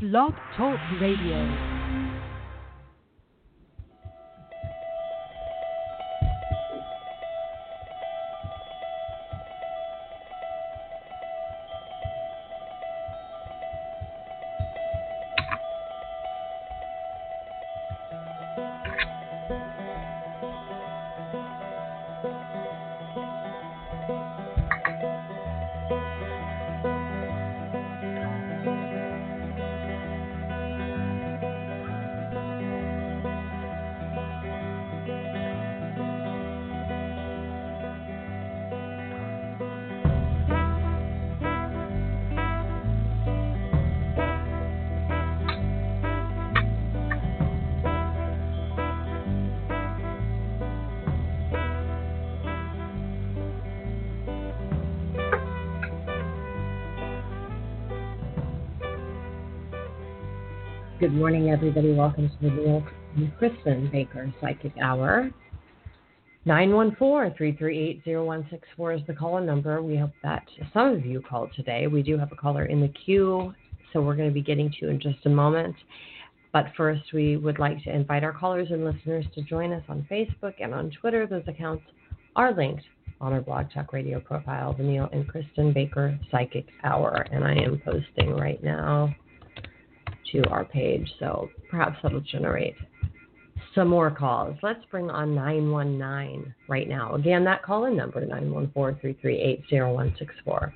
Blog Talk Radio. Good morning, everybody. Welcome to the Neil and Kristen Baker Psychic Hour. 914-338-0164 is the call-in number. We hope that some of you called today. We do have a caller in the queue, so we're going to be getting to you in just a moment. But first, we would like to invite our callers and listeners to join us on Facebook and on Twitter. Those accounts are linked on our Blog Talk Radio profile, the Neil and Kristen Baker Psychic Hour. And I am posting right now to our page, so perhaps that'll generate some more calls. Let's bring on 919 right now. Again, that call-in number, 914-338-0164.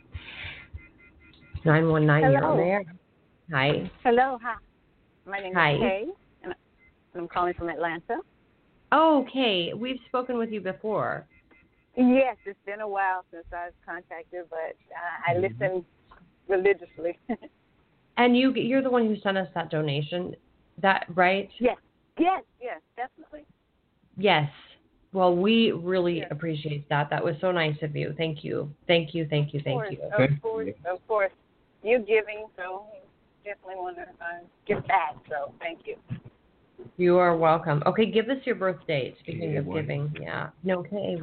919, Hello. you're on there. Hi. Hello, hi. My name Hi. is Kay, and I'm calling from Atlanta. Okay, we've spoken with you before. Yes, it's been a while since I was contacted, but I listen religiously. And you're the one who sent us that donation, that right? Yes, definitely. Yes. Well, we really appreciate that. That was so nice of you. Thank you. Thank you. Of course. You're giving, so you definitely want to give back, so thank you. You are welcome. Okay, give us your birth date, speaking of giving. Yeah. No, K.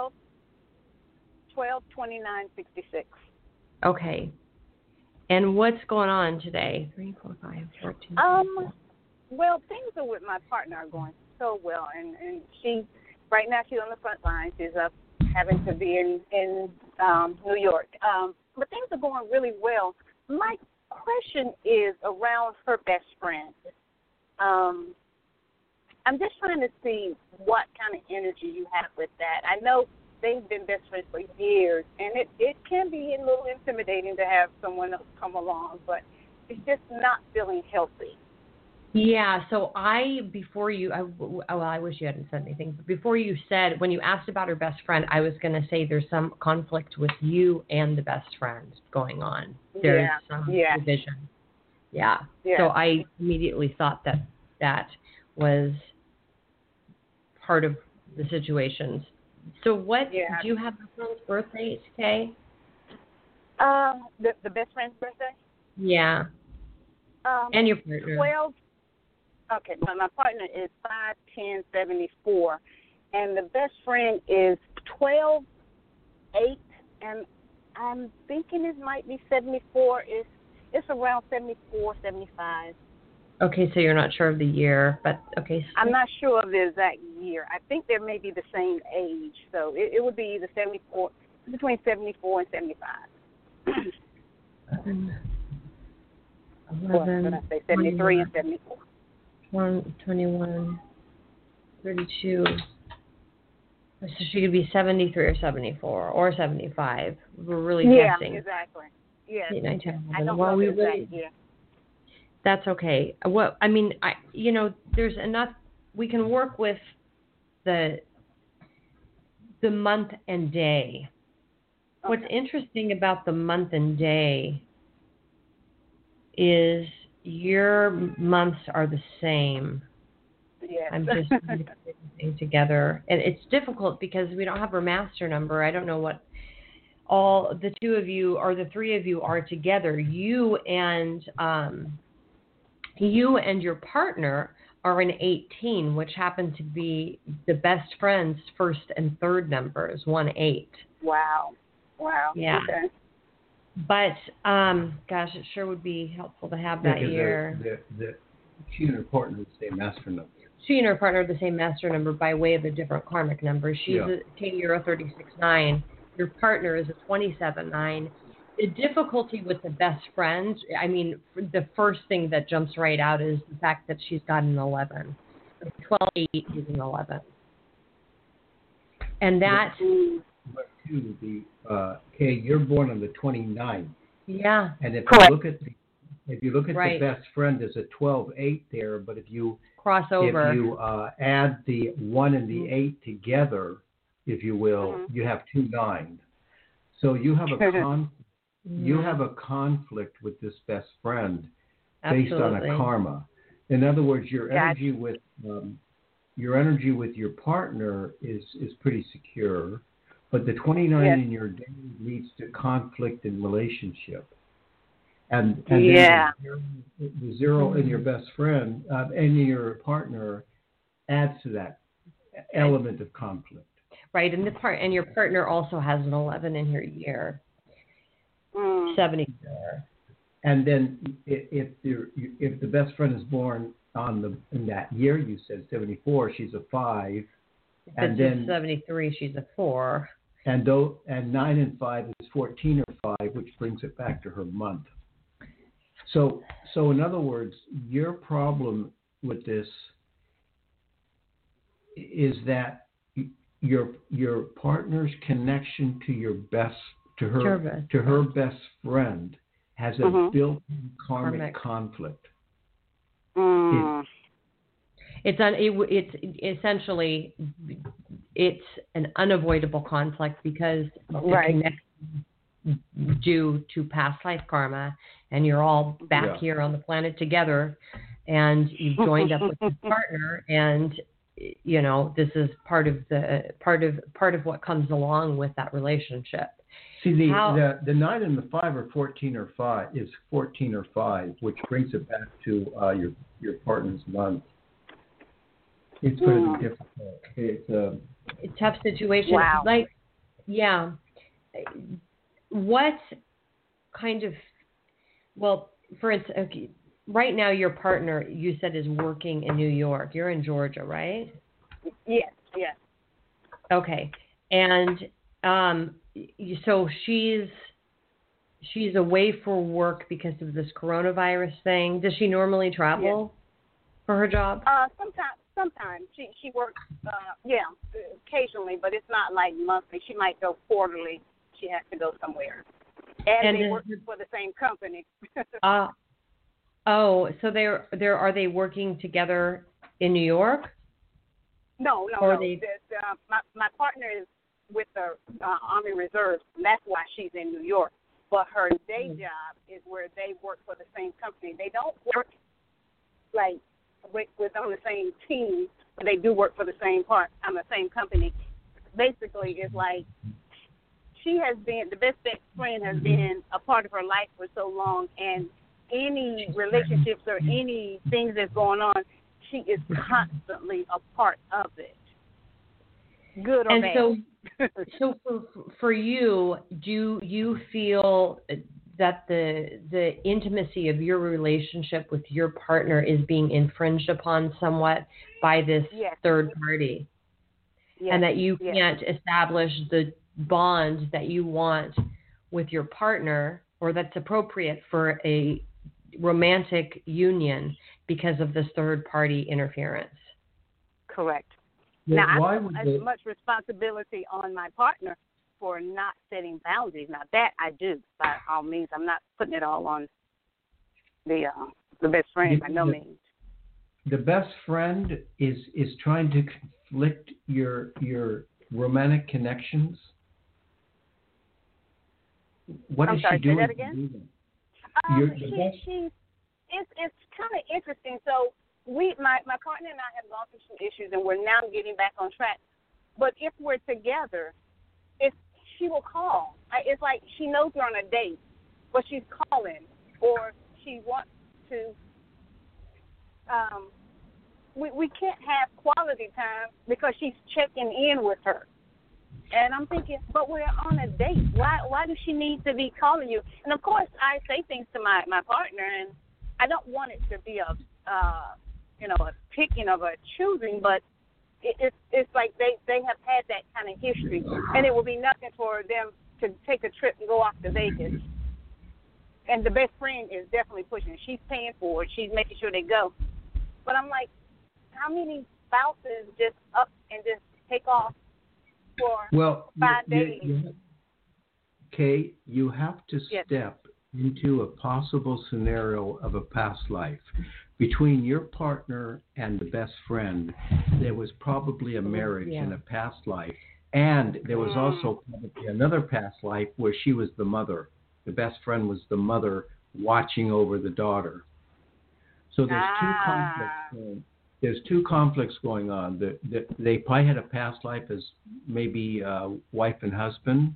12/29/66. Okay. And what's going on today? 3, 4, 5, 14. Well, things are with my partner are going so well, and she right now she's on the front line. She's up having to be in New York, but things are going really well. My question is around her best friend. I'm just trying to see what kind of energy you have with that. I know they've been best friends for years, and it can be a little intimidating to have someone else come along, but it's just not feeling healthy. Yeah, so I wish you hadn't said anything, but before you said, when you asked about her best friend, I was going to say there's some conflict with you and the best friend going on. There's some division. Yeah. So I immediately thought that was part of the situation. So what, do you have the friend's birthday today? The best friend's birthday? Yeah. And your partner. 12. Okay, my partner is 5'10", 74", and the best friend is 12'8", and I'm thinking it might be 74. It's around 74, 75. Okay, so you're not sure of the year, but okay. I'm not sure of the exact year. I think they may be the same age, so it would be either 74, between 74 and 75. 11, what did I say? 73 and 74. 21, 32. So she could be 73 or 74 or 75. We're really guessing. Yeah, exactly. Yeah. 8, 9, 10, 11. I don't know the exact year. That's okay. Well, I mean, there's enough. We can work with the month and day. Okay. What's interesting about the month and day is your months are the same. Yes. I'm just putting things together. And it's difficult because we don't have her master number. I don't know what all the two of you or the three of you are together. You and your partner are in 18, which happen to be the best friend's first and third numbers, 1, 8. Wow. Yeah. Okay. But gosh, it sure would be helpful to have that year. She and her partner are the same master number. She and her partner are the same master number by way of a different karmic number. She's a 36-9. Your partner is a 27-9. The difficulty with the best friend, I mean, the first thing that jumps right out is the fact that she's got an 11. 12-8 is an 11. And that... But too, Kay, you're born on the 29th. Yeah. And if Correct. you look at Right. the best friend, there's a 12-8 there. But if you crossover, if you add the 1 and the 8 together, if you will, you have 2 9. So you have a you have a conflict with this best friend based on Absolutely. a karma. In other words, your energy with your partner is pretty secure. But the 29 in your day leads to conflict in relationship. And then the 0 in your best friend and your partner adds to that element of conflict. Right, and your partner also has an 11 in her year. 74. And then if the best friend is born in that year, you said 74, she's a 5. And then 73, she's a 4. And 9 and 5 is 14 or 5, which brings it back to her month. So in other words, your problem with this is that your partner's connection to her best friend has a built-in karmic conflict. It's essentially an unavoidable conflict because the connection due to past life karma, and you're all back here on the planet together, and you've joined up with your partner, and this is part of what comes along with that relationship. See, the 9 and the 5 are 14 or 5, which brings it back to your partner's month. It's going to be difficult. It's a tough situation. Wow. What kind of, for instance, okay, right now your partner, you said, is working in New York. You're in Georgia, right? Yes. Okay. And so she's away for work because of this coronavirus thing. Does she normally travel for her job? Sometimes she works, occasionally, but it's not like monthly. She might go quarterly. She has to go somewhere, and they work for the same company. So are they working together in New York? No. My partner is with the Army Reserves, and that's why she's in New York. But her day job is where they work for the same company. They don't work with on the same team, but they do work for the same same company. Basically, it's like she has been, the best friend has been a part of her life for so long, and any relationships or any things that's going on, she is constantly a part of it. Good or bad. So for you, do you feel that the intimacy of your relationship with your partner is being infringed upon somewhat by this third party? Yes. And that you can't establish the bond that you want with your partner, or that's appropriate for a romantic union, because of this third party interference? Correct. Yeah, now, I have as much responsibility on my partner for not setting boundaries. Now, that I do, by all means. I'm not putting it all on the best friend, by no means. The best friend is trying to conflict your romantic connections. What is she doing? Say that again? It's kind of interesting. So my partner and I have gone through some issues, and we're now getting back on track. But if we're together, she will call. It's like she knows we're on a date, but she's calling, or she wants to. We can't have quality time because she's checking in with her. And I'm thinking, but we're on a date. Why does she need to be calling you? And of course, I say things to my partner, and I don't want it to be a picking of a choosing, but it's like they have had that kind of history, and it will be nothing for them to take a trip and go off to Vegas. And the best friend is definitely pushing. She's paying for it. She's making sure they go. But I'm like, how many spouses just up and just take off for 5 days? Kay, you have to Yes. step into a possible scenario of a past life. Between your partner and the best friend, there was probably a marriage in a past life. And there was also probably another past life where she was the mother. The best friend was the mother watching over the daughter. So there's two conflicts going on. They probably had a past life as maybe wife and husband,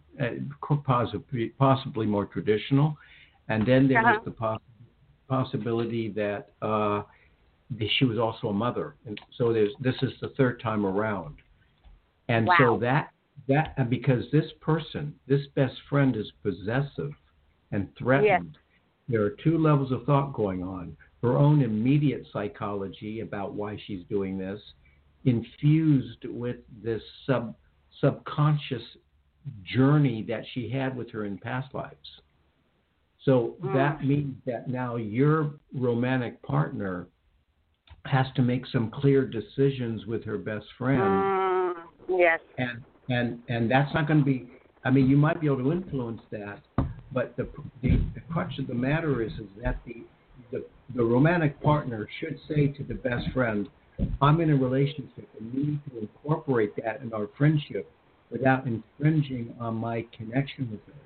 possibly more traditional. And then there was the possibility that she was also a mother. And so this is the third time around. And so that because this best friend is possessive and threatened, there are two levels of thought going on. Her own immediate psychology about why she's doing this, infused with this subconscious journey that she had with her in past lives. So that means that now your romantic partner has to make some clear decisions with her best friend. Yes. And that's not going to be, I mean, you might be able to influence that, but the crux of the matter is that the romantic partner should say to the best friend, I'm in a relationship and we need to incorporate that in our friendship without infringing on my connection with her.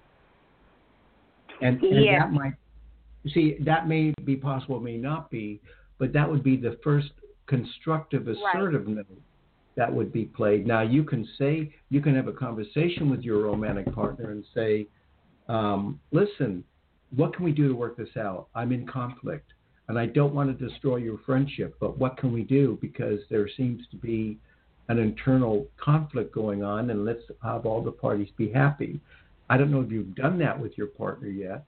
And that might, that may be possible, may not be, but that would be the first constructive, assertive note that would be played. Now, you can have a conversation with your romantic partner and say, listen, what can we do to work this out? I'm in conflict, and I don't want to destroy your friendship, but what can we do? Because there seems to be an internal conflict going on, and let's have all the parties be happy. I don't know if you've done that with your partner yet.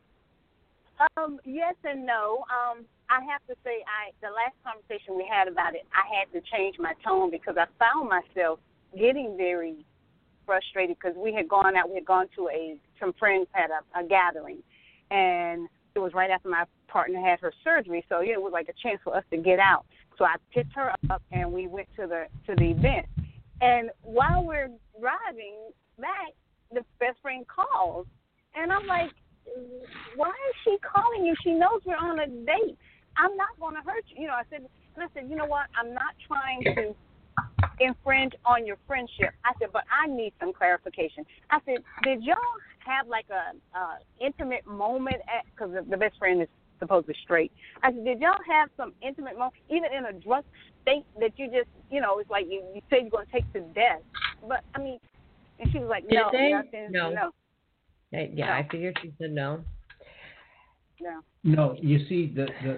Yes and no. I have to say, the last conversation we had about it, I had to change my tone because I found myself getting very frustrated because we had gone out. We had gone to some friends had a gathering, and it was right after my partner had her surgery, so it was like a chance for us to get out. So I picked her up, and we went to the event. And while we're driving back, the best friend calls, and I'm like, why is she calling you? She knows we're on a date. I'm not going to hurt you. I said, you know what? I'm not trying to infringe on your friendship. I said, but I need some clarification. I said, did y'all have like a intimate moment because the best friend is supposedly straight. I said, did y'all have some intimate moment, even in a drunk state that you just, it's like you said you're going to take to death. But, I mean, and she was like, no. No. Yeah, I figured she said no. No. No, you see,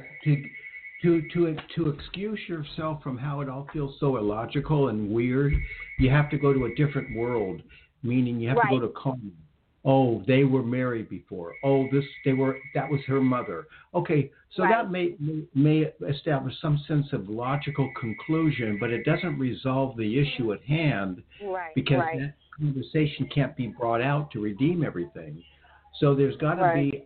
to excuse yourself from how it all feels so illogical and weird, you have to go to a different world. Meaning, you have to go to Carmen. Oh, they were married before. Oh, that was her mother. Okay, so that may establish some sense of logical conclusion, but it doesn't resolve the issue at hand because that conversation can't be brought out to redeem everything. So there's got to be,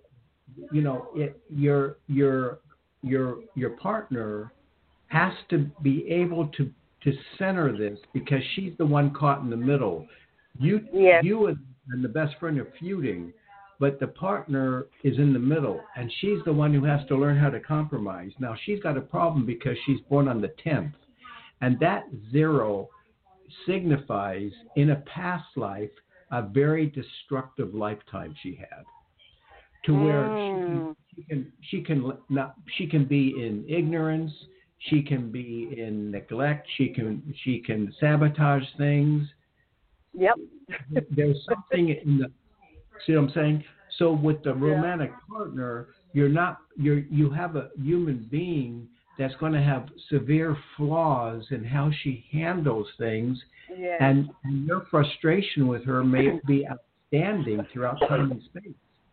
your partner has to be able to center this because she's the one caught in the middle. You and the best friend are feuding, but the partner is in the middle, and she's the one who has to learn how to compromise. Now, she's got a problem because she's born on the 10th, and that 0 signifies, in a past life, a very destructive lifetime she had, to where she can be in ignorance, she can be in neglect, she can sabotage things. Yep. There's something in the. See what I'm saying? So with the romantic partner, you have a human being that's going to have severe flaws in how she handles things, Yes. and your frustration with her may be outstanding throughout time and space.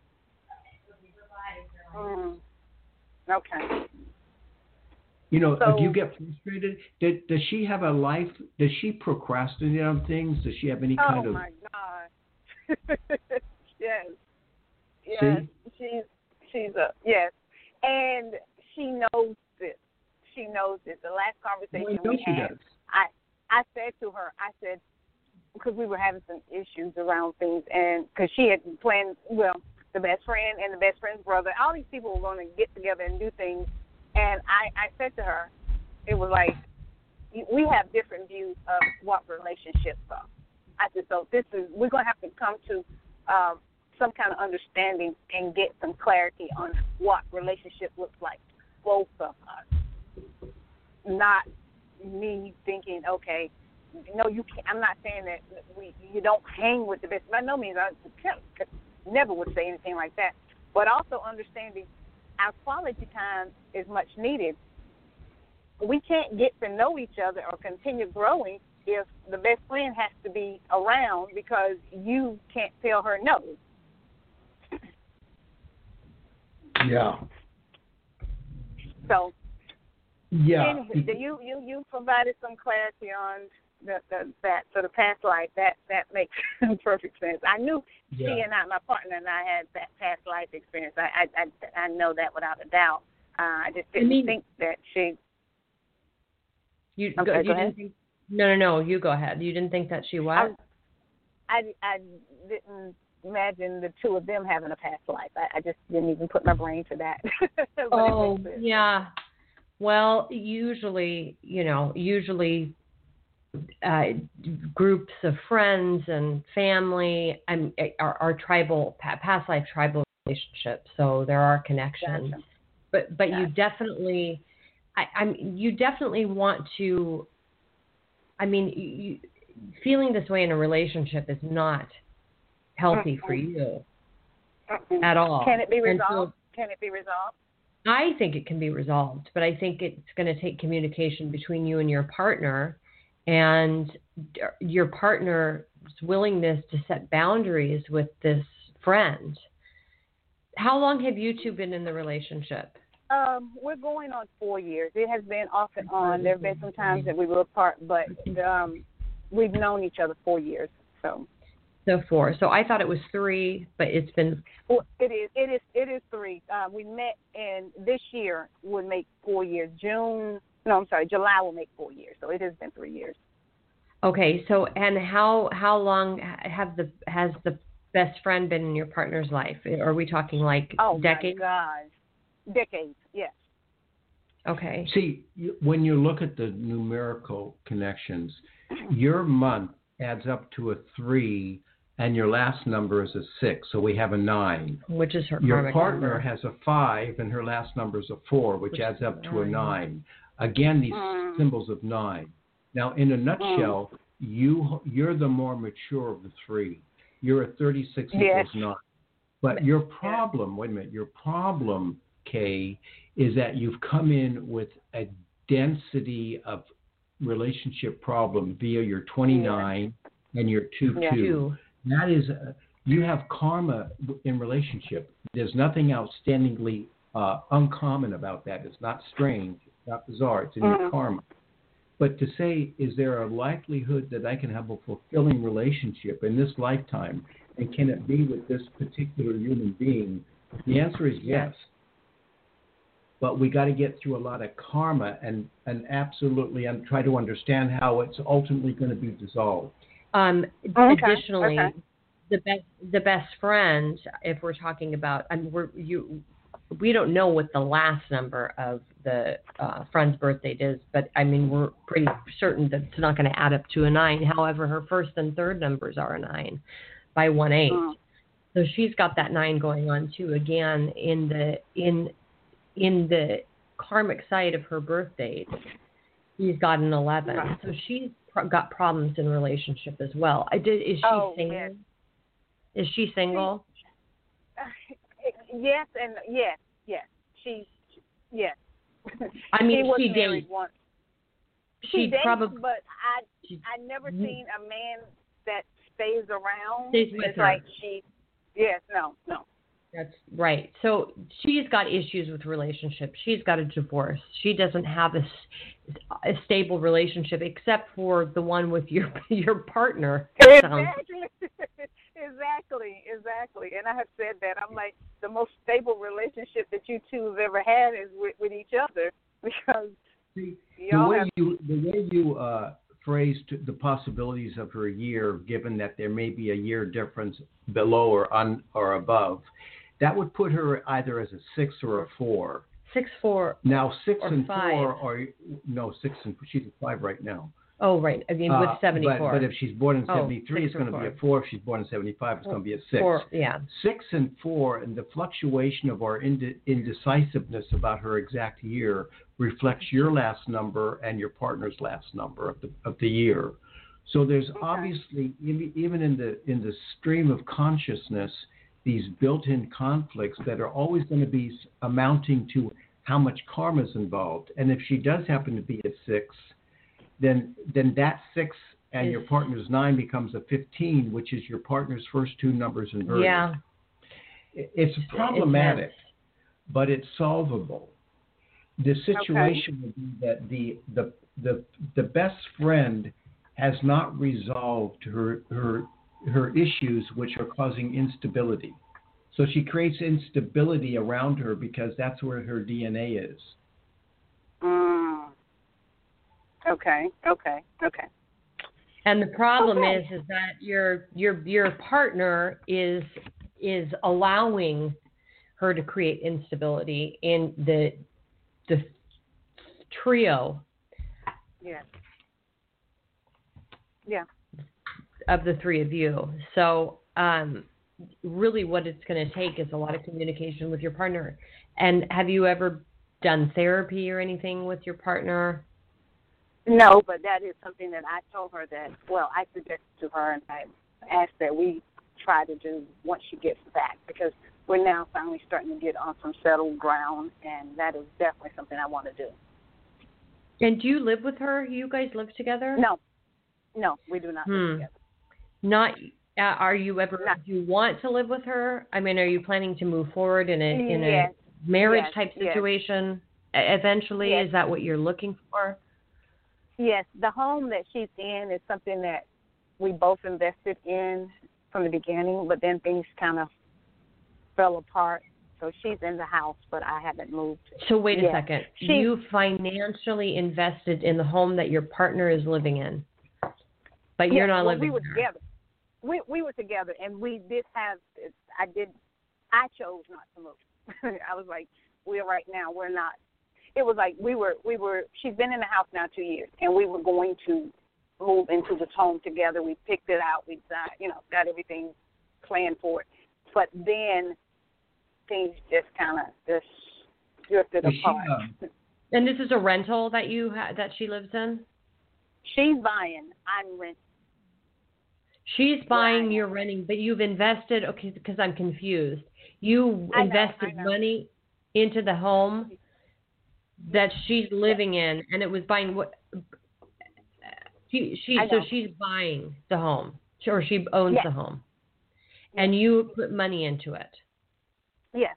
Okay. You know, So, if you get frustrated, does she have a life? Does she procrastinate on things? Does she have any kind of? Oh my God. Yes. Yes. See? She's a yes, and she knows this. She knows this. The last conversation Well, we had, does. I said to her, I said, because we were having some issues around things, and because she had planned, well, the best friend and the best friend's brother, all these people were going to get together and do things, and I said to her, it was like, we have different views of what relationships are. I said, so we're going to have to come to some kind of understanding and get some clarity on what relationship looks like, both of us. Not me thinking, okay, no, you can't. I'm not saying that you don't hang with the best. By no means, I never would say anything like that. But also understanding our quality time is much needed. We can't get to know each other or continue growing if the best friend has to be around because you can't tell her no. Yeah. So, yeah. You provided some clarity on that for the past life. That makes perfect sense. I knew she and I, my partner and I, had that past life experience. I know that without a doubt. I just didn't think that she. Go ahead. No. You go ahead. You didn't think that she what? I didn't imagine the two of them having a past life. I just didn't even put my brain to that. Oh, yeah. Well, usually groups of friends and family are tribal, past life tribal relationships. So there are connections. Gotcha. But Gotcha. you definitely, you definitely want to. I mean, feeling this way in a relationship is not healthy for you at all. Can it be resolved? I think it can be resolved, but I think it's going to take communication between you and your partner, and your partner's willingness to set boundaries with this friend. How long have you two been in the relationship? We're going on 4 years. It has been off and on. There have been some times that we were apart, but we've known each other 4 years. So 4. So I thought it was 3, but it's been. Well, it is 3. We met in this year would make 4 years. July will make 4 years. So it has been 3 years. Okay. So and how long has the best friend been in your partner's life? Are we talking like decades? Oh my gosh, decades. Yes. Okay. See, when you look at the numerical connections, your month adds up to a 3, and your last number is a 6, so we have a 9. Which is her Your partner number. has a 5, and her last number is a 4, which adds up to a 9. Again, these symbols of 9. Now, in a nutshell, you're the more mature of the 3. You're a 36 equals 9. But your problem, your problem, Kay, is that you've come in with a density of relationship problem via your 29 and your 2. That is, you have karma in relationship. There's nothing outstandingly uncommon about that. It's not strange. It's not bizarre. It's in your karma. But to say, is there a likelihood that I can have a fulfilling relationship in this lifetime, and can it be with this particular human being? The answer is yes. But we got to get through a lot of karma and absolutely try to understand how it's ultimately going to be dissolved. Additionally, the best friend, if we're talking about, we don't know what the last number of the friend's birth date is, but I mean we're pretty certain that it's not going to add up to a 9. However, her first and third numbers are a 9 by 1/8. So she's got that 9 going on too. Again, in the karmic side of her birth date, she's got an 11. So she's got problems in relationship as well. Is she single? Yes. Is she single? Yes and yes. She's yes. I mean, he was she married dates. once. She dates, probably. but I never seen a man that stays around. Stays with it's her. like yes, no. That's right. So she's got issues with relationships. She's got a divorce. She doesn't have a stable relationship except for the one with your partner. Exactly. And I have said that. I'm like, the most stable relationship that you two have ever had is with each other, because the way you phrased the possibilities of her year, given that there may be a year difference below or above, that would put her either as a 6 or a 4. 6-4. Now 6 and 5. 4 are no 6 and she's a 5 right now. Oh, right. I mean, with 74. But if she's born in 73, it's going to be a 4. If she's born in 75, it's going to be a 6. 4, yeah. 6 and 4, and the fluctuation of our indecisiveness about her exact year reflects your last number and your partner's last number of the year. So there's obviously, even in the stream of consciousness, these built-in conflicts that are always going to be amounting to how much karma is involved. And if she does happen to be a 6, then that 6 and your partner's 9 becomes a 15, which is your partner's first 2 numbers inverted. Yeah. It's problematic, but it's solvable. The situation would be that the best friend has not resolved her issues, which are causing instability. So she creates instability around her because that's where her DNA is. Okay. And the problem is that your partner is allowing her to create instability in the trio. Yeah. Of the 3 of you. So really what it's going to take is a lot of communication with your partner. And have you ever done therapy or anything with your partner? No, but that is something that I told her I suggested to her, and I asked that we try to do once she gets back, because we're now finally starting to get on some settled ground, and that is definitely something I want to do. And do you live with her? You guys live together? No, we do not live together. Not. Are you ever? Do you want to live with her? I mean, are you planning to move forward in a marriage type situation eventually? Yes. Is that what you're looking for? Yes, the home that she's in is something that we both invested in from the beginning, but then things kind of fell apart. So she's in the house, but I haven't moved. So wait a second. You financially invested in the home that your partner is living in, but you're not living there. We were together. We were together, and we did have. I chose not to move. I was like, we're not. It was like we were. She's been in the house now 2 years, and we were going to move into this home together. We picked it out. We got everything planned for it. But then things just kind of drifted apart. And this is a rental that that she lives in? She's buying. I'm renting. She's buying, you're renting, but you've invested. Okay, because I'm confused. You invested money into the home that she's living in, and it was buying what? So she's buying the home, or she owns the home, and you put money into it. Yes.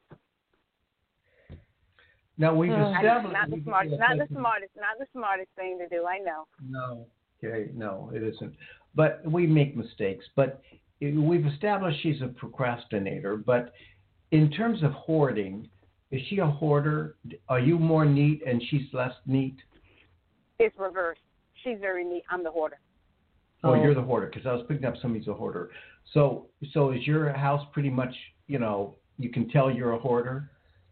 Now we've established not the smartest thing to do. I know. No. Okay. No, it isn't. But we make mistakes. But we've established she's a procrastinator. But in terms of hoarding, is she a hoarder? Are you more neat and she's less neat? It's reversed. She's very neat. I'm the hoarder. Oh, you're the hoarder, because I was picking up somebody's a hoarder. So is your house pretty much, you can tell you're a hoarder?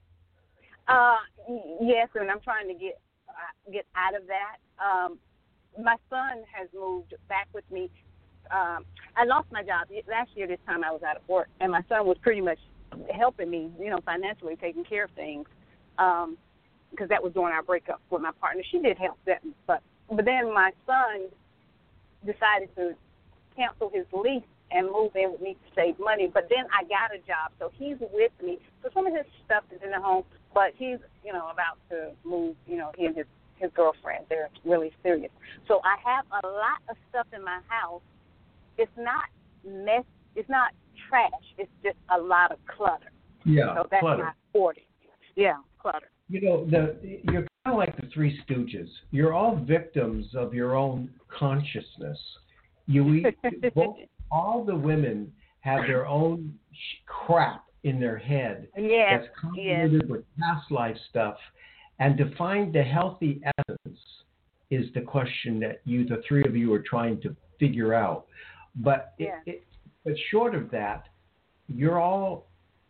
Yes, and I'm trying to get out of that. My son has moved back with me. I lost my job last year. This time I was out of work, and my son was pretty much helping me, financially taking care of things, because that was during our breakup with my partner. She did help that, but then my son decided to cancel his lease and move in with me to save money. But then I got a job, so he's with me. So some of his stuff is in the home. but he's, about to move. He and his girlfriend, they're really serious. So I have a lot of stuff in my house. It's not mess. It's not trash. It's just a lot of clutter. Yeah, so that's clutter. my hoarding. Yeah, clutter. You're kind of like the Three Stooges. You're all victims of your own consciousness. All the women have their own crap in their head that's convoluted with past life stuff. And to find the healthy essence is the question that the three of you are trying to figure out. But but short of that, you're all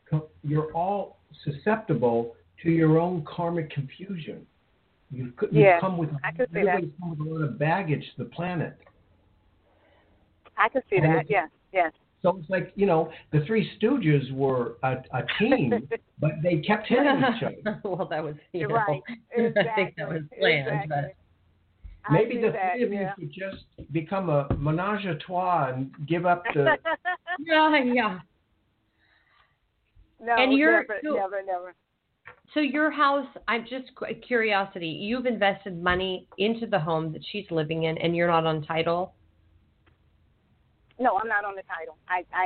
susceptible to your own karmic confusion. You've come with everybody's come with a lot of baggage to the planet. I can see that. Yes. So it's like, the Three Stooges were a team, but they kept hitting each other. Well, that was, right. Exactly. I think that was planned. Exactly. But maybe the three of you should just become a menage a trois and give up the... Yeah. No, and never. So your house, I'm just curiosity, you've invested money into the home that she's living in, and you're not on title? No, I'm not on the title.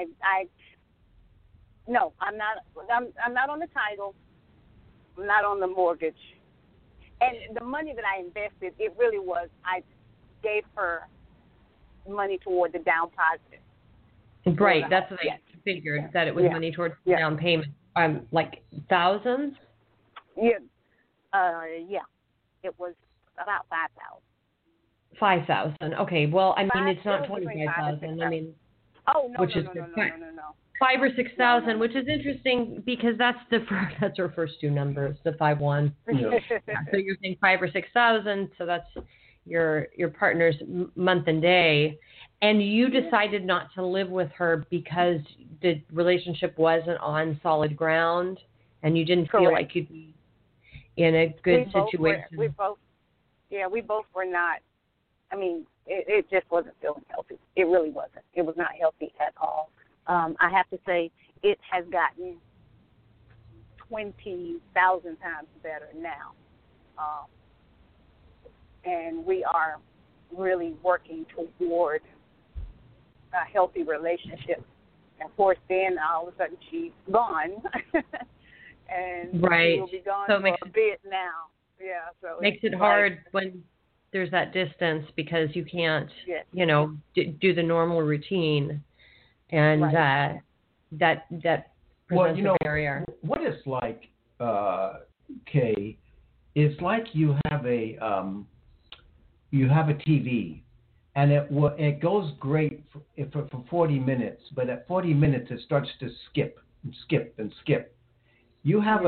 No, I'm not. I'm not on the title. I'm not on the mortgage. And the money that I invested, it really was. I gave her money toward the down positive. Right. That's what I figured, that it was money towards the down payment. Like thousands. Yeah. It was about 5,000. 5,000. Okay. Well, I mean, it's not 25,000. I mean, which is no. 5 or 6,000, which is interesting because that's her first two numbers, the 5-1. Yeah. So you're saying 5 or 6,000. So that's your partner's month and day, and you decided not to live with her because the relationship wasn't on solid ground, and you didn't feel like you'd be in a good situation. We both were not. I mean, it just wasn't feeling healthy. It really wasn't. It was not healthy at all. I have to say, it has gotten 20,000 times better now. And we are really working toward a healthy relationship. And of course, then all of a sudden she's gone. And she will be gone for a bit now. Yeah, so makes it hard when there's that distance because you can't, do the normal routine, and that presents a barrier. What it's like, Kay, it's like you have a TV, and it goes great for 40 minutes, but at 40 minutes it starts to skip and skip and skip. You have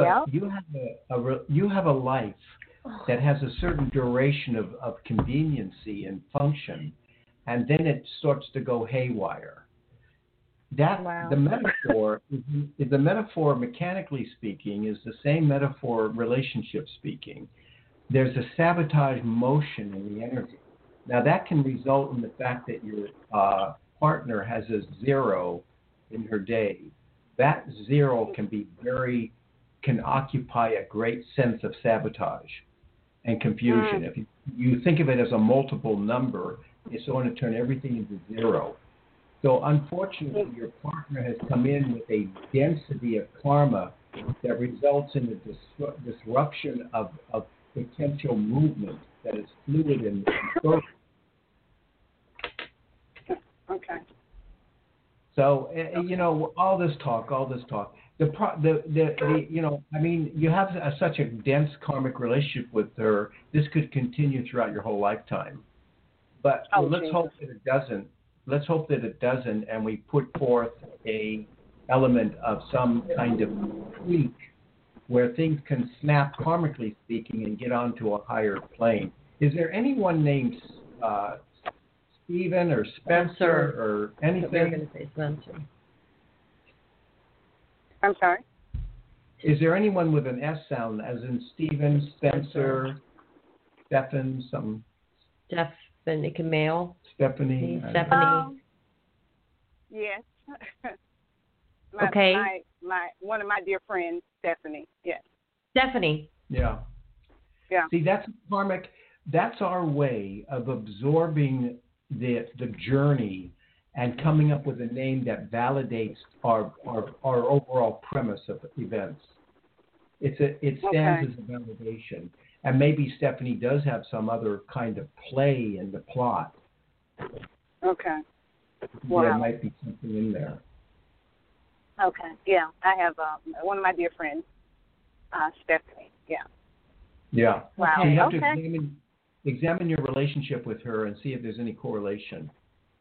a life that has a certain duration of conveniency and function, and then it starts to go haywire. The metaphor, mechanically speaking, is the same metaphor, relationship speaking. There's a sabotage motion in the energy. Now that can result in the fact that your partner has a 0 in her day. That 0 can occupy a great sense of sabotage and confusion. If you think of it as a multiple number, it's going to turn everything into 0. So unfortunately, your partner has come in with a density of karma that results in a disruption of potential movement that is fluid and Okay. So all this talk. You have such a dense karmic relationship with her. This could continue throughout your whole lifetime. But let's hope that it doesn't. Let's hope that it doesn't, and we put forth a element of some kind of tweak where things can snap, karmically speaking, and get onto a higher plane. Is there anyone named Stephen or Spencer or anything? We're going to say Spencer. I'm sorry? Is there anyone with an S sound, as in Stephen, Spencer, Stephen, something? Stephanie, male. Stephanie. Yes. Okay. My one of my dear friends, Stephanie. Yes. Stephanie. Yeah. Yeah. See, that's karmic. That's our way of absorbing the journey and coming up with a name that validates our overall premise of events. It stands as a validation. And maybe Stephanie does have some other kind of play in the plot. Okay. Wow. There might be something in there. Okay. Yeah. I have one of my dear friends, Stephanie. Yeah. Yeah. Wow. So you have to examine your relationship with her and see if there's any correlation.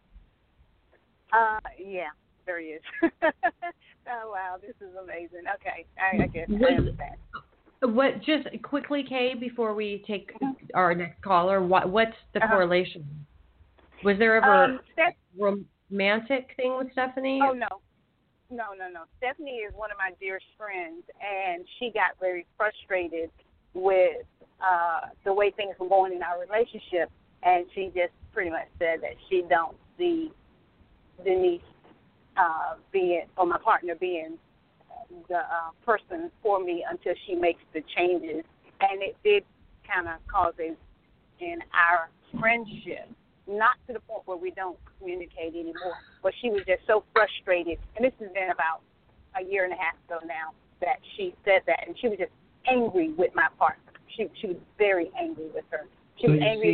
Yeah, there is. Oh, wow. This is amazing. Okay. I get it. I understand. What, just quickly, Kay, before we take our next caller, what's the correlation? Was there ever a romantic thing with Stephanie? Oh, no. No. Stephanie is one of my dearest friends, and she got very frustrated with the way things were going in our relationship, and she just pretty much said that she don't see Denise my partner being the person for me until she makes the changes. And it did kind of cause in our friendship, not to the point where we don't communicate anymore, but she was just so frustrated. And this has been about a year and a half ago now that she said that, and she was just angry with my partner. She was very angry with her. She was angry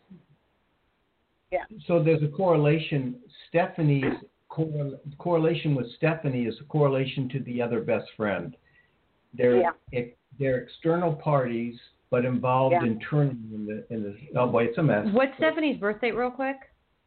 So there's a correlation. Stephanie's correlation with Stephanie is a correlation to the other best friend. They're external parties, but involved internally in the. Oh boy, it's a mess. What's Stephanie's birthday, real quick?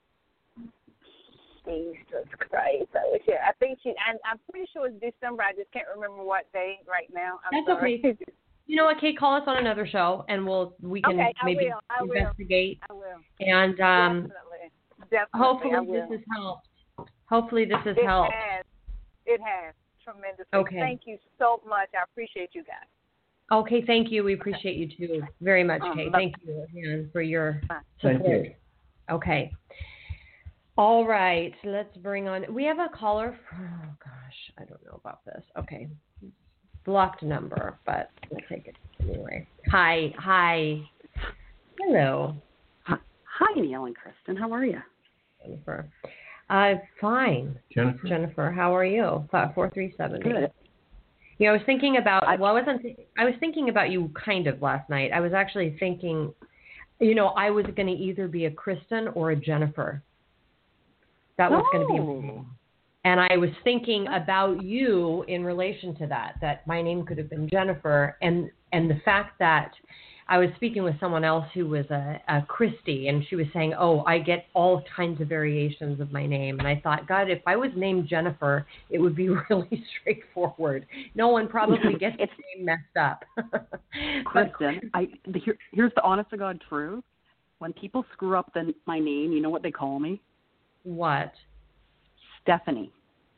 Jesus Christ! I think I'm pretty sure it's December. I just can't remember what day right now. I'm sorry. Okay. You know what, Kate? Call us on another show, and we can maybe investigate. I will. And Definitely. hopefully this has helped. Hopefully this has helped. It has tremendously. Okay. Thank you so much. I appreciate you guys. Okay, thank you. We appreciate you too very much, Kate. Thank you again for your support. Thank you. Okay. All right. Let's bring on. We have a caller. Oh gosh, I don't know about this. Okay. Blocked number, but we'll take it anyway. Hi. Hello. Hi, Neil and Kristen. How are you? Jennifer. Fine. Jennifer, how are you? 437. Good. I was thinking about. I was thinking about you kind of last night. I was actually thinking, I was going to either be a Kristen or a Jennifer. That was going to be. And I was thinking about you in relation to that my name could have been Jennifer, and the fact that I was speaking with someone else who was a Christy, and she was saying, I get all kinds of variations of my name. And I thought, God, if I was named Jennifer, it would be really straightforward. No one probably gets the name messed up. Kristen, here's the honest to God truth. When people screw up my name, you know what they call me? What? Stephanie.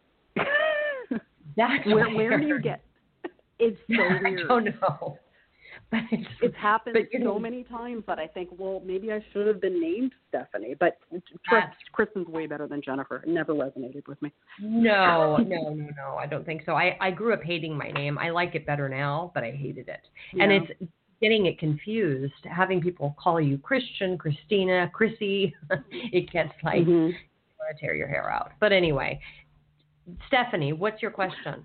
That's where do you get? It's so weird. I don't know. But it's happened so many times that I think, well, maybe I should have been named Stephanie. But Kristen's way better than Jennifer. It never resonated with me. No, I don't think so. I grew up hating my name. I like it better now, but I hated it. Yeah. And it's getting it confused, having people call you Christian, Christina, Chrissy. It gets like you want to tear your hair out. But anyway, Stephanie, what's your question?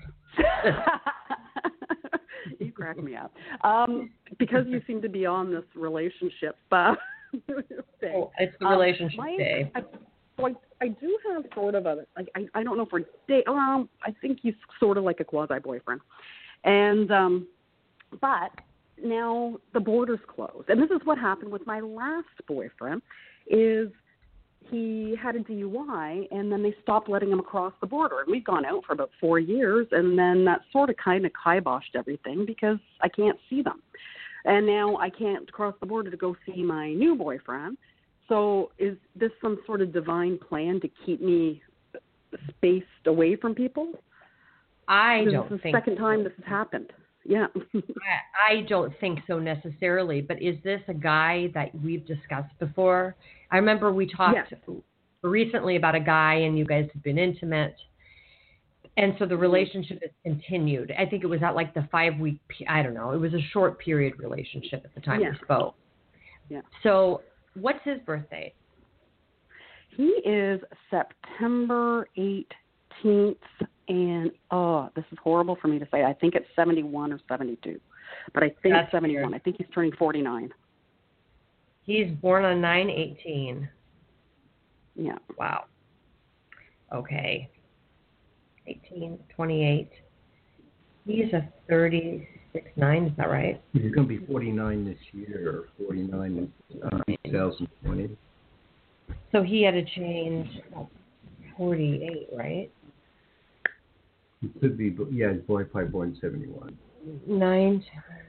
You crack me up. Because you seem to be on this relationship thing. It's the relationship day. I do have sort of I don't know for day. I think he's sort of like a quasi-boyfriend. And but now the border's closed. And this is what happened with my last boyfriend is he had a DUI, and then they stopped letting him across the border. And we've gone out for about 4 years, and then that sort of kind of kiboshed everything because I can't see them. And now I can't cross the border to go see my new boyfriend. So is this some sort of divine plan to keep me spaced away from people? This is the second time this has happened. Yeah. I don't think so necessarily, but is this a guy that we've discussed before? I remember we talked recently about a guy and you guys have been intimate. And so the relationship has continued. I think it was at like the 5-week, I don't know. It was a short period relationship at the time we spoke. Yeah. So what's his birthday? He is September 18th, and this is horrible for me to say. I think it's 71 or 72, but I think it's 71. Weird. I think he's turning 49. He's born on 9/18. Yeah. Wow. Okay. 18, 28. He's a 36/9. Is that right? He's going to be 49 this year. 49 in 2020. So he had to change 48, right? He could be, but yeah, he's probably born 71. 9.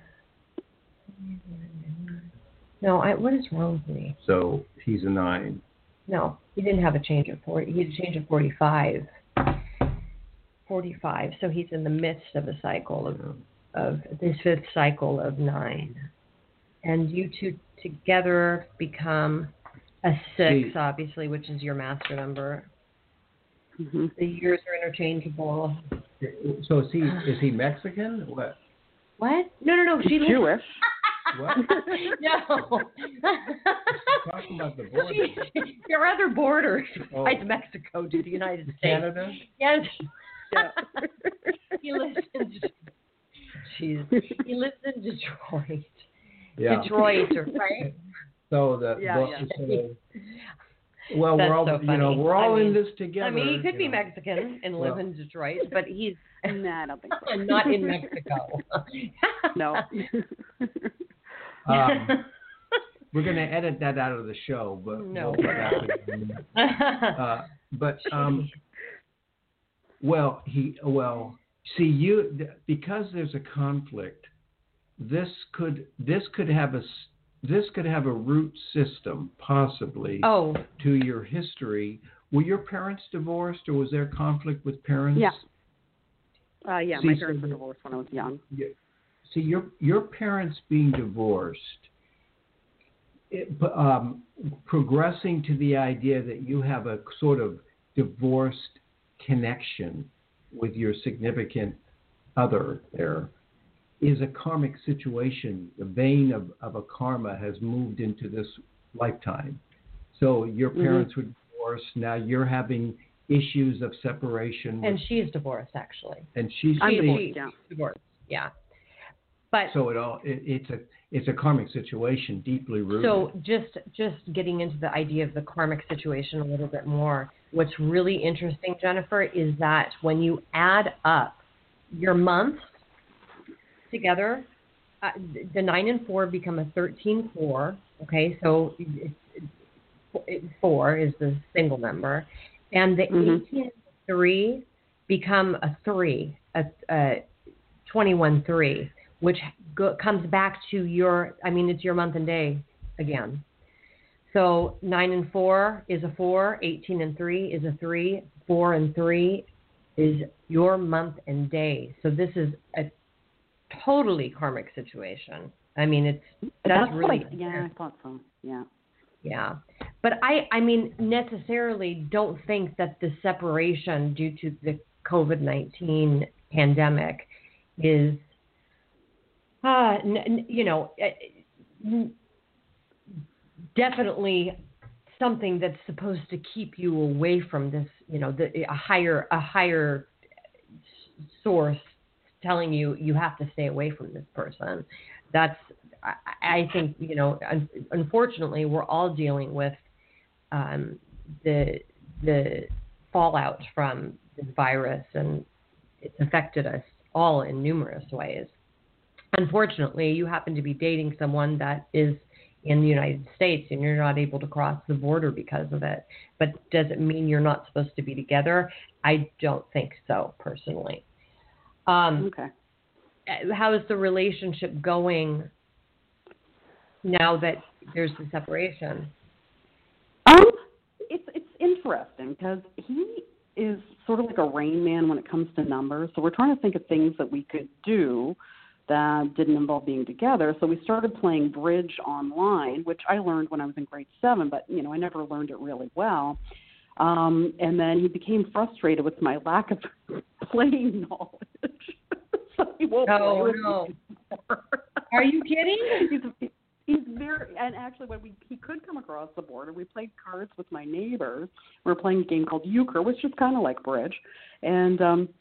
No, what is wrong with me? So he's a 9. No, he didn't have a change of 40. He had a change of 45. 45. So he's in the midst of a cycle of this 5th cycle of 9. And you two together become a 6, obviously, which is your master number. Mm-hmm. The years are interchangeable. So is he Mexican? What? No. She's Jewish. What? No. Talking about the border. There are other borders besides Mexico to the United States. Canada? Yes. Yeah. He lives in Detroit. Yeah. Detroit, right? So well, That's we're all so we're all in this together. I mean, he could be Mexican and live in Detroit, but he's I don't think so. not in Mexico. No. We're going to edit that out of the show, but no. Because there's a conflict, this could have a root system possibly to your history. Were your parents divorced, or was there conflict with parents? Yeah. My parents were divorced when I was young. Yeah. See, your parents being divorced, progressing to the idea that you have a sort of divorced connection with your significant other there is a karmic situation. The vein of a karma has moved into this lifetime. So your parents were divorced. Now you're having issues of separation. And she's divorced, actually. And she's divorced. Yeah. But so it's a karmic situation, deeply rooted. So just getting into the idea of the karmic situation a little bit more, what's really interesting, Jennifer, is that when you add up your months together, the 9 and 4 become a 13/4. Okay, so 4 is the single number, and the 18 and 3 become a 3, a 21/3. Which comes back to it's your month and day again. So 9 and 4 is a 4, 18 and 3 is a 3, 4 and 3 is your month and day. So this is a totally karmic situation. I mean, that's really... I thought so, yeah. Yeah. But I mean, necessarily don't think that the separation due to the COVID-19 pandemic is... definitely something that's supposed to keep you away from this, a higher source telling you have to stay away from this person. That's, I think, unfortunately, we're all dealing with the fallout from this virus, and it's affected us all in numerous ways. Unfortunately, you happen to be dating someone that is in the United States and you're not able to cross the border because of it. But does it mean you're not supposed to be together? I don't think so, personally. Okay. How is the relationship going now that there's the separation? It's interesting because he is sort of like a Rain Man when it comes to numbers. So we're trying to think of things that we could do that didn't involve being together. So we started playing bridge online, which I learned when I was in grade 7, but, I never learned it really well. And then he became frustrated with my lack of playing knowledge. So he won't play with me anymore. Are you kidding? He's very, and actually when he could come across the border, we played cards with my neighbors. We were playing a game called Euchre, which is kind of like bridge. And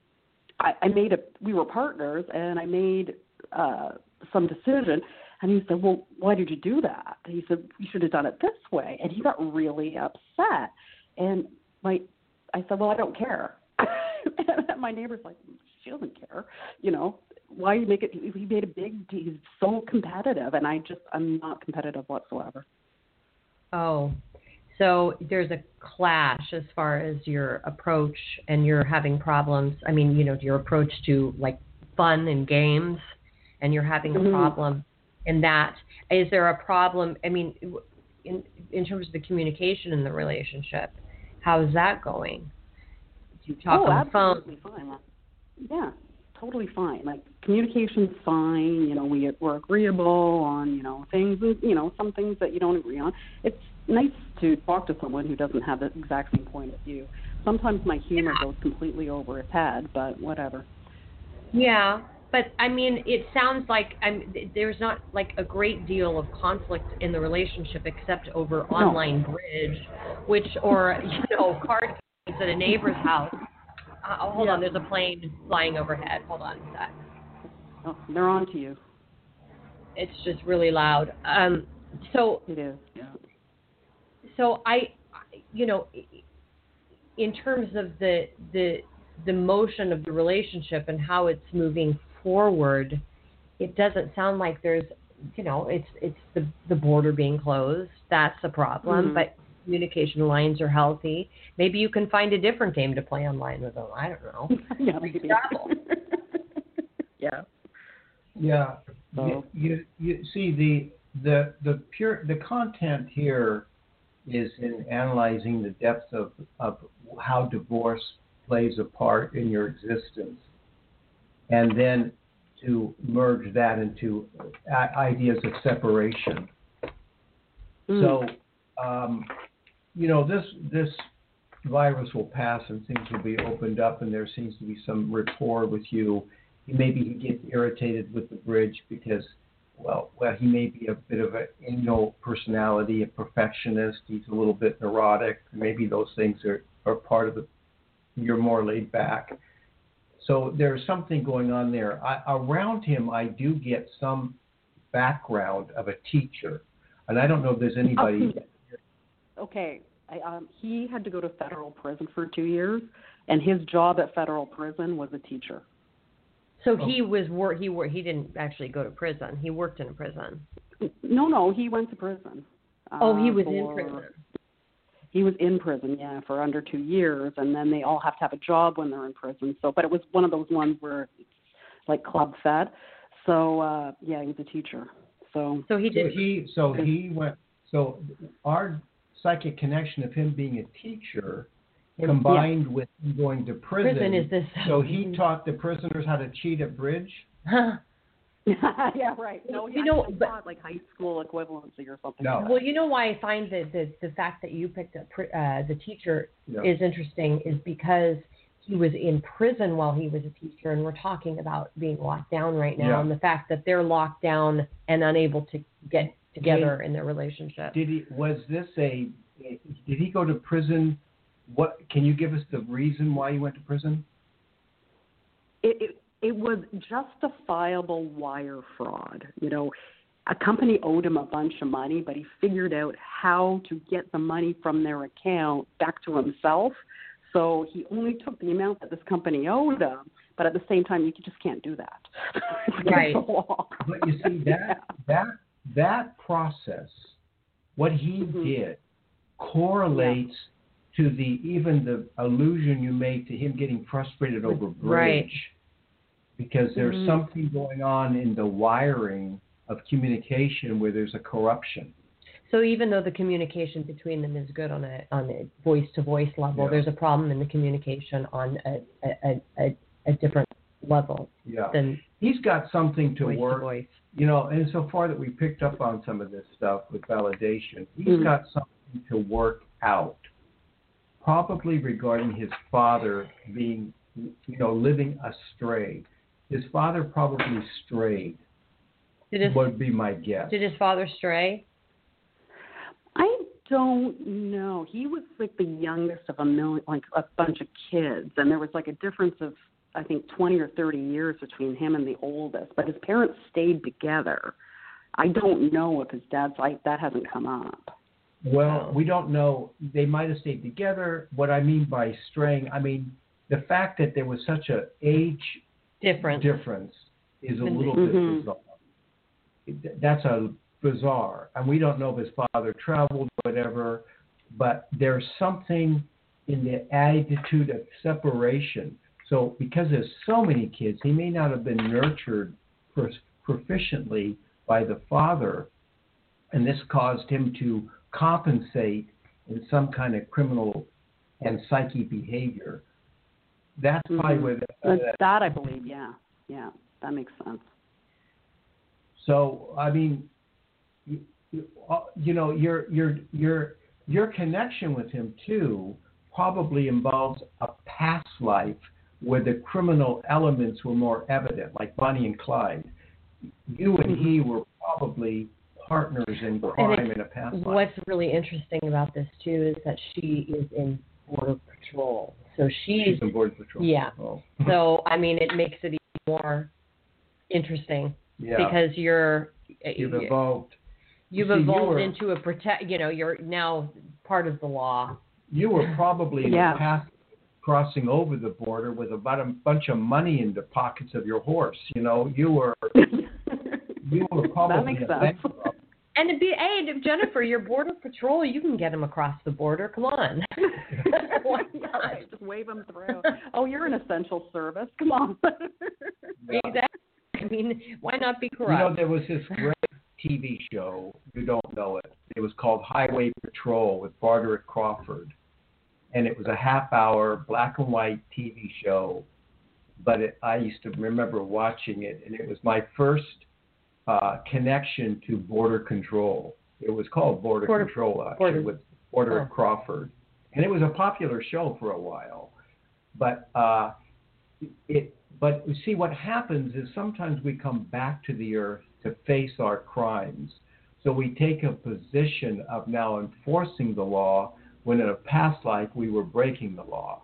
we were partners, and I made some decision. And he said, well, why did you do that? And he said, you should have done it this way. And he got really upset. And I said, well, I don't care. And my neighbor's like, she doesn't care, Why you make it? He made a big deal. He's so competitive, and I'm not competitive whatsoever. Oh, so there's a clash as far as your approach, and you're having problems. I mean, your approach to like fun and games, and you're having a problem in that. Is there a problem? I mean, in terms of the communication in the relationship, how is that going? Do you talk on the phone? Absolutely fine. Yeah. Totally fine. Like communication's fine. We're agreeable on things. Some things that you don't agree on. It's nice to talk to someone who doesn't have the exact same point of view. Sometimes my humor goes completely over his head, but whatever. Yeah, but I mean, it sounds like there's not like a great deal of conflict in the relationship except over online bridge, or card games at a neighbor's house. Hold on, there's a plane flying overhead. Hold on a sec. Oh, they're on to you. It's just really loud. So it is. Yeah. So in terms of the motion of the relationship and how it's moving forward, it doesn't sound like there's it's the border being closed. That's a problem, but communication lines are healthy. Maybe you can find a different game to play online with them. I don't know. Yeah, maybe. Yeah. Yeah. So. You see the content here is in analyzing the depth of how divorce plays a part in your existence, and then to merge that into ideas of separation. So. This virus will pass and things will be opened up, and there seems to be some rapport with you. Maybe he gets irritated with the bridge because, he may be a bit of an anal personality, a perfectionist. He's a little bit neurotic. Maybe those things are part of you're more laid back. So there's something going on there. Around him, I do get some background of a teacher, and I don't know if there's anybody. Okay, he had to go to federal prison for 2 years, and his job at federal prison was a teacher. So he didn't actually go to prison. He worked in a prison. No, he went to prison. He was in prison. He was in prison, yeah, for under 2 years, and then they all have to have a job when they're in prison. So, but it was one of those ones where it's like club fed. So, he was a teacher. So he did. He went. So our psychic connection of him being a teacher combined with him going to prison is this. So he taught the prisoners how to cheat at bridge? Yeah, right. No, taught like high school equivalency or something. No. Like well, you know why I find that the fact that you picked up the teacher is interesting is because he was in prison while he was a teacher, and we're talking about being locked down right now, and the fact that they're locked down and unable to get together in their relationship. Did he go to prison? What can you give us the reason why he went to prison? It was justifiable wire fraud. A company owed him a bunch of money, but he figured out how to get the money from their account back to himself. So he only took the amount that this company owed him, but at the same time, you just can't do that. Right. But you see that process, what he did, correlates to the allusion you made to him getting frustrated over bridge. Right. Because there's something going on in the wiring of communication where there's a corruption. So even though the communication between them is good on a voice-to-voice level, there's a problem in the communication on a different level. Yeah. Than he's got something to work. Voice. And so far that we picked up on some of this stuff with validation, he's got something to work out. probably regarding his father being, living astray. His father probably strayed. Would be my guess. Did his father stray? I don't know. He was like the youngest of a bunch of kids, and there was like a difference of, I think, 20 or 30 years between him and the oldest. But his parents stayed together. I don't know if his dad's like that. Hasn't come up. Well, we don't know. They might have stayed together. What I mean by straying, I mean the fact that there was such a age difference is a little bit bizarre. That's a bizarre, and we don't know if his father traveled, whatever, but there's something in the attitude of separation. So because there's so many kids, he may not have been nurtured proficiently by the father, and this caused him to compensate in some kind of criminal and psyche behavior. That's probably where that I believe, yeah, that makes sense. So I mean, your connection with him too probably involves a past life where the criminal elements were more evident, like Bonnie and Clyde. You and he were probably partners in crime in a past life. What's really interesting about this too is that she is in Border Patrol. So she's in Border Patrol. Yeah. Oh. So I mean, it makes it even more interesting because you've evolved. You've evolved into a you're now part of the law. You were probably in the past crossing over the border with about a bunch of money in the pockets of your horse. You were probably that makes sense. And Jennifer, your Border Patrol, you can get them across the border. Come on. Why not? Just wave them through. Oh, you're an essential service. Come on. Exactly. I mean, why not be corrupt? There was this great TV show, you don't know it. It was called Highway Patrol with Broderick Crawford. And it was a half-hour black and white TV show. But I used to remember watching it, and it was my first connection to border control. It was called Border Control, actually, with Broderick Crawford. And it was a popular show for a while. But you see, what happens is sometimes we come back to the earth to face our crimes. So we take a position of now enforcing the law when in a past life we were breaking the law.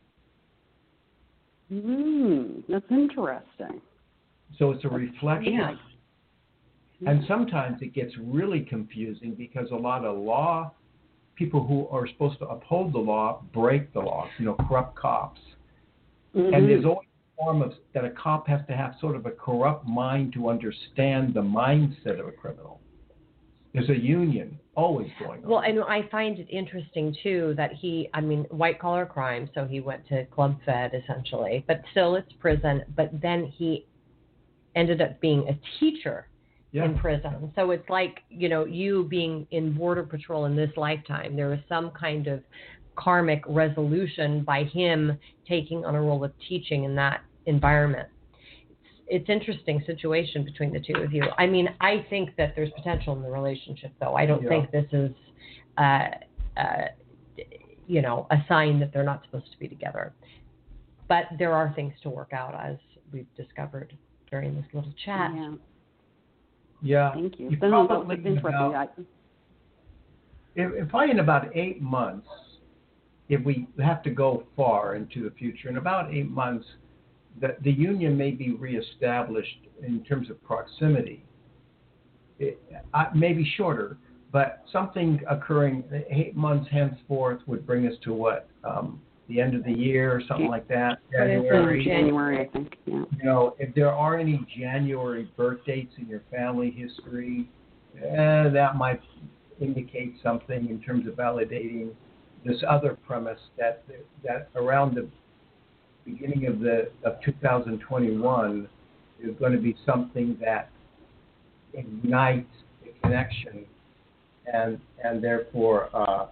That's interesting. So it's a reflection. Yeah. And sometimes it gets really confusing because a lot of people who are supposed to uphold the law break the law, corrupt cops. And there's always a form of that a cop has to have sort of a corrupt mind to understand the mindset of a criminal. There's a union always going on. Well, and I find it interesting, too, that white-collar crime, so he went to Club Fed, essentially, but still it's prison, but then he ended up being a teacher in prison. So it's like, you being in Border Patrol in this lifetime, there was some kind of karmic resolution by him taking on a role of teaching in that environment. It's interesting situation between the two of you. I mean, I think that there's potential in the relationship, though. I don't think this is, a sign that they're not supposed to be together. But there are things to work out, as we've discovered during this little chat. Yeah. Thank you. If in about 8 months, if we have to go far into the future, in about 8 months, the union may be reestablished in terms of proximity. Maybe shorter, but something occurring 8 months henceforth would bring us to what? The end of the year or something like that? January, I think. Yeah. If there are any January birth dates in your family history, that might indicate something in terms of validating this other premise that around the beginning of 2021 is going to be something that ignites the connection and therefore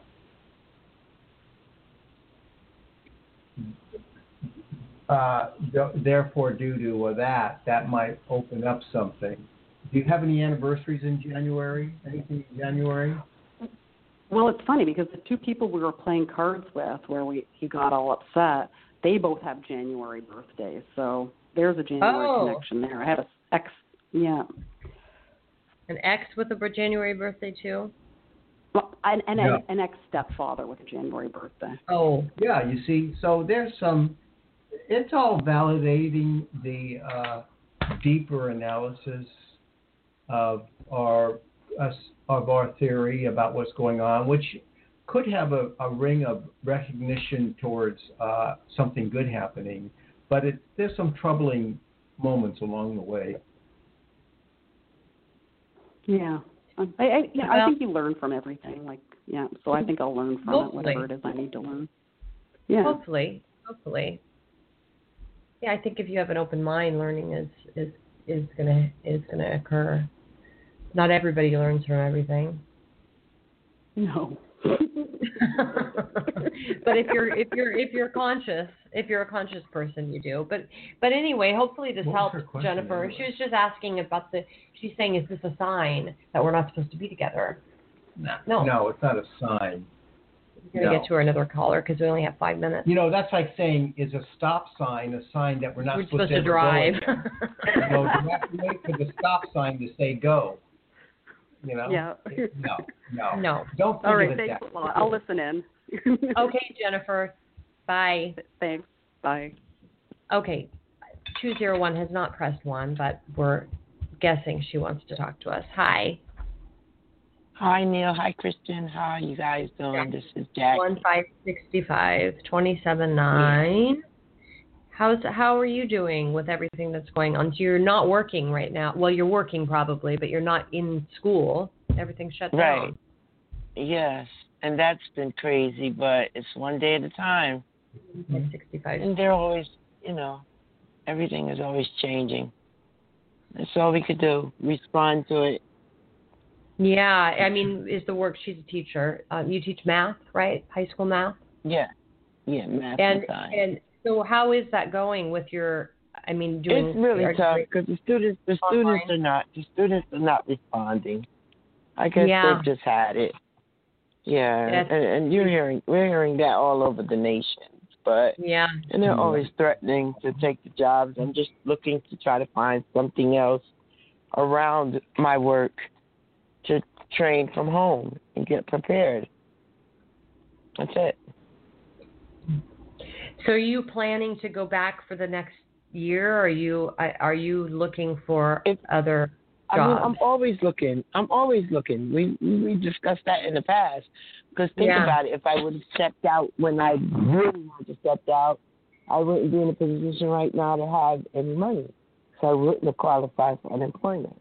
due to that might open up something. Do you have any anniversaries in January? Anything in January? Well, it's funny because the two people we were playing cards with, where he got all upset, they both have January birthdays. So there's a January connection there. I had an ex, yeah. An ex with a January birthday too? Well, an ex-stepfather with a January birthday. Oh. Yeah, you see, so there's some, it's all validating the deeper analysis of our theory about what's going on, which could have a ring of recognition towards something good happening, but there's some troubling moments along the way. Yeah. I think you learn from everything. So I think I'll learn from it, whatever it is I need to learn. Yeah. Hopefully. Yeah, I think if you have an open mind, learning is gonna occur. Not everybody learns from everything. No. But if you're a conscious person, you do. But anyway, hopefully this helped, Jennifer. She was just asking about she's saying, is this a sign that we're not supposed to be together? No, it's not a sign. We're going to get to another caller because we only have 5 minutes. That's like saying, is a stop sign a sign that we're not supposed to drive? You have to wait for the stop sign to say go. Yeah. No. Don't forget. All right, thanks a lot. I'll listen in. Okay, Jennifer. Bye. Thanks. Bye. Okay. 201 has not pressed 1, but we're guessing she wants to talk to us. Hi. Hi, Neil. Hi, Kristen. How are you guys doing? This is Jack. 1565 279. How are you doing with everything that's going on? So you're not working right now. Well, you're working probably, but you're not in school. Everything's shut down. Right. Yes, and that's been crazy, but it's one day at a time. 65. And they're always, everything is always changing. That's all we could do. Respond to it. Yeah, is the work, she's a teacher. You teach math, right? High school math? Yeah, math and science. And so how is that going with doing? It's really tough because the students are not responding. I guess they've just had it. Yeah, and we're hearing that all over the nation. But and they're always threatening to take the jobs. I'm just looking to try to find something else around my work to train from home and get prepared. That's it. So are you planning to go back for the next year? Or are you looking for other jobs? I'm always looking. We discussed that in the past. Because think about it. If I would have stepped out when I really wanted to step out, I wouldn't be in a position right now to have any money. So I wouldn't have qualified for unemployment.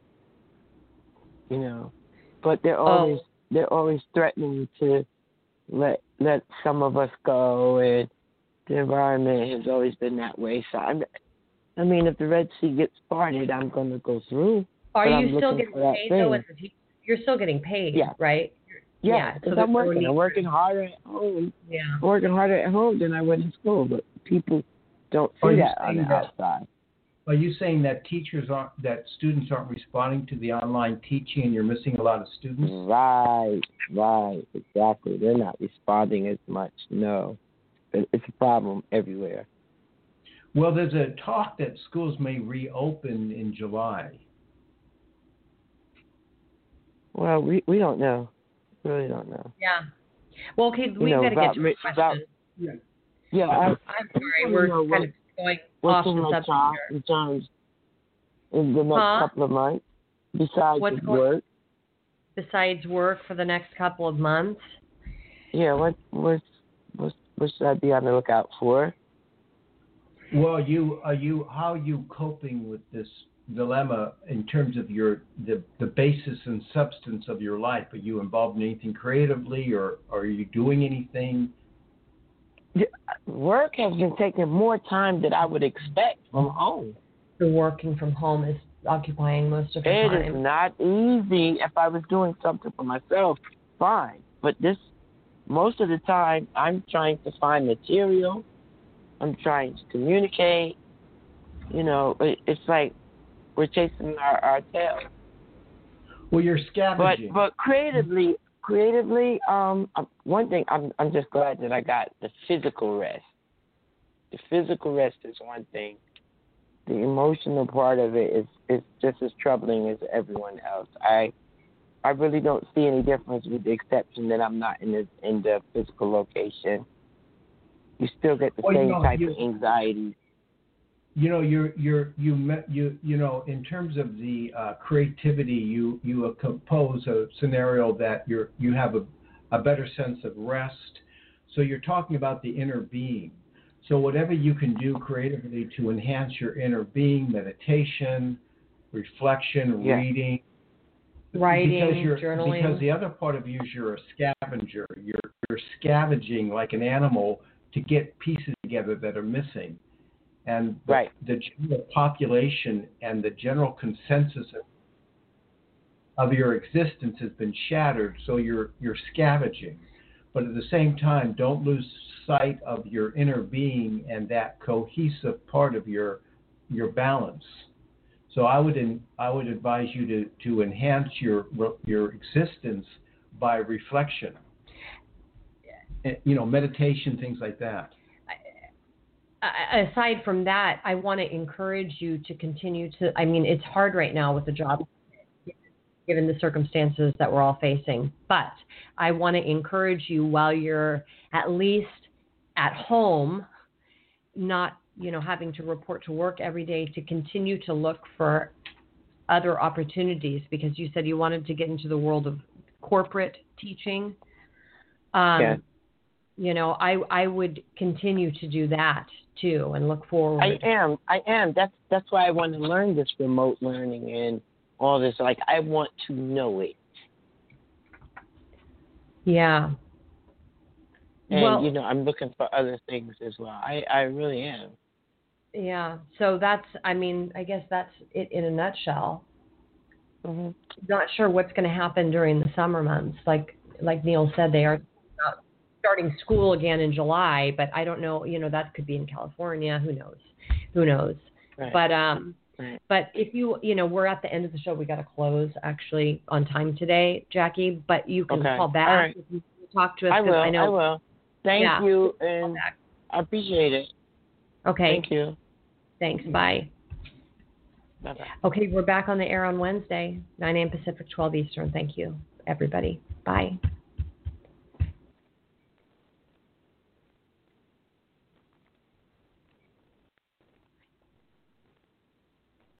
But they're always threatening to let some of us go, and the environment has always been that way. So if the Red Sea gets started, I'm going to go through. Are you still getting paid though as a teacher? You're still getting paid, right? Yeah, because I'm working. I'm working harder at home. Yeah. I'm working harder at home than I would in school, but people don't see that on the outside. Are you saying that students aren't responding to the online teaching and you're missing a lot of students? Right, exactly. They're not responding as much. No, it's a problem everywhere. Well, there's a talk that schools may reopen in July. Well, we don't know. Really don't know. Yeah. Well, okay, we've got to get to a question. I'm sorry, we're kind of going off the subject here. In the next couple of months, besides work. Besides work for the next couple of months? Yeah, what should I be on the lookout for? Well, how are you coping with this dilemma in terms of the basis and substance of your life? Are you involved in anything creatively, or are you doing anything? Work has been taking more time than I would expect from home. The working from home is occupying most of your time. It is not easy. If I was doing something for myself, fine. But most of the time, I'm trying to find material. I'm trying to communicate. It's like we're chasing our tail. Well, you're scavenging. But creatively, Creatively, one thing I'm just glad that I got the physical rest. The physical rest is one thing. The emotional part of it is just as troubling as everyone else. I really don't see any difference, with the exception that I'm not in the physical location. You still get the same type of anxiety. You know, you know, in terms of the creativity, you compose a scenario that you have a better sense of rest. So you're talking about the inner being. So whatever you can do creatively to enhance your inner being, meditation, reflection, reading, journaling. Because the other part of you is you're a scavenger. You're scavenging like an animal to get pieces together that are missing. And the general population and the general consensus of your existence has been shattered, so you're scavenging. But at the same time, don't lose sight of your inner being and that cohesive part of your balance. So I would advise you to enhance your existence by reflection, you know, meditation, things like that. Aside from that, I want to encourage you to continue to, I mean, it's hard right now with the job, given the circumstances that we're all facing, but I want to encourage you while you're at least at home, not, you know, having to report to work every day, to continue to look for other opportunities, because you said you wanted to get into the world of corporate teaching. You know, I would continue to do that too and look forward. I am. That's why I want to learn this remote learning and all this. Like, I want to know it. Yeah. And, well, you know, I'm looking for other things as well. I really am. Yeah. So that's, I mean, I guess that's it in a nutshell. Mm-hmm. Not sure what's going to happen during the summer months. Like Neil said, they are starting school again in July, but I don't know, you know, that could be in California. Who knows? Right. But if you know, we're at the end of the show. We got to close actually on time today, Jackie, but you can call back. All right. If you talk to us. I will. Thank you. And I appreciate it. Okay. Thank you. Thanks. Bye. Bye-bye. Okay. We're back on the air on Wednesday, 9 a.m. Pacific, 12 Eastern. Thank you, everybody. Bye.